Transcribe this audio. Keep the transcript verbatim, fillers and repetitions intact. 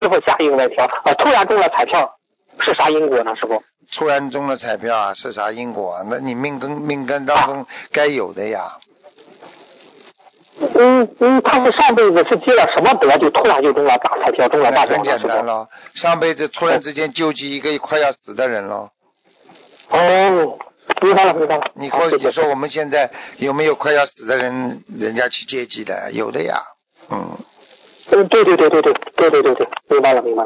傅，下一个问题啊，呃，突然中了彩票是啥因果呢？师傅？ 突然中了彩票啊，是啥因果啊？那你命根命根当中该有的呀。 嗯嗯，他是上辈子是积了什么德，就突然就中了大彩票，中了大奖很简单了，上辈子突然之间救济一个快要死的人了。 哦，明白了明白了。 你说你说我们现在有没有快要死的人，人家去接济的？有的呀，嗯。 嗯，对对对对对对对对对，明白了明白了。